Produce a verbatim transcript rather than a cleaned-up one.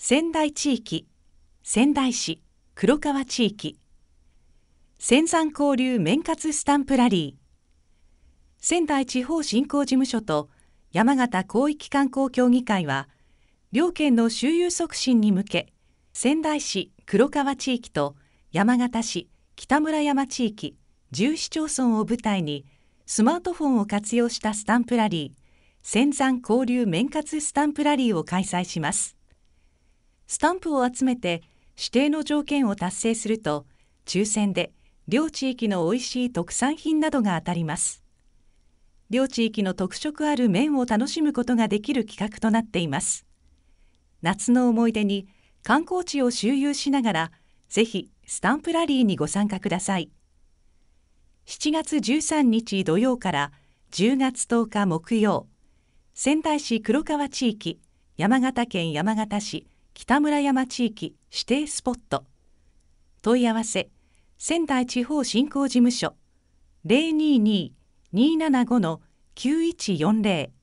仙台地域、仙台市、黒川地域、仙山交流面活スタンプラリー、仙台地方振興事務所と山形広域観光協議会は、両県の周遊促進に向け、仙台市黒川地域と山形市北村山地域じゅう市町村を舞台に、スマートフォンを活用したスタンプラリー、仙山交流面活スタンプラリーを開催します。スタンプを集めて指定の条件を達成すると、抽選で両地域のおいしい特産品などが当たります。両地域の特色ある麺を楽しむことができる企画となっています。夏の思い出に観光地を周遊しながら、ぜひスタンプラリーにご参加ください。しちがつじゅうさんにち土曜からじゅうがつとおか木曜、仙台市黒川地域、山形県山形市北村山地域指定スポット。問い合わせ、仙台地方振興事務所 ゼロにーにー にーななご きゅういちよんゼロ